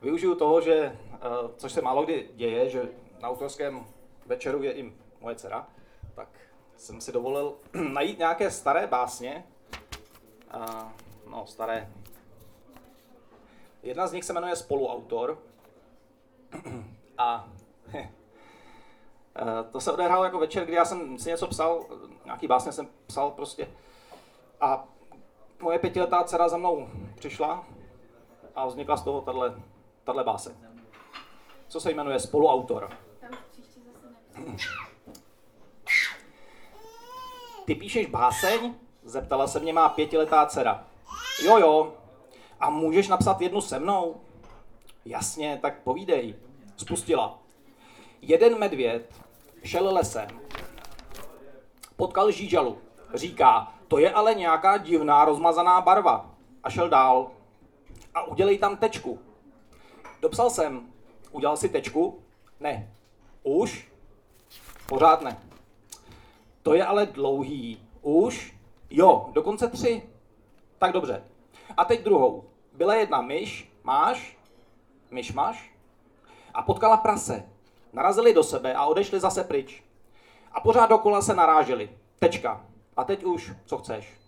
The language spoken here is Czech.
využiju toho, že, což se málo kdy děje, že na autorském večeru je i moje dcera, tak jsem si dovolil najít nějaké staré básně. Staré. Jedna z nich se jmenuje Spoluautor. A to se odehrálo jako večer, kdy já jsem si něco psal, nějaký básně jsem psal prostě. A moje 5letá dcera za mnou přišla a vznikla z toho tahle báseň. Co se jmenuje Spoluautor. Ty píšeš báseň? Zeptala se mě má 5letá dcera. Jo. A můžeš napsat jednu se mnou? Jasně, tak povídej. Spustila. Jeden medvěd šel lesem. Potkal žížalu. Říká, to je ale nějaká divná rozmazaná barva. A šel dál. A udělej tam tečku. Dopsal jsem. Udělal si tečku? Ne. Už? Pořád ne. To je ale dlouhý. Už? Jo, dokonce 3. Tak dobře. A teď druhou. Byla jedna myš, máš? Myš máš? A potkala prase. Narazili do sebe a odešli zase pryč. A pořád dokola se naráželi. Tečka. A teď už, co chceš?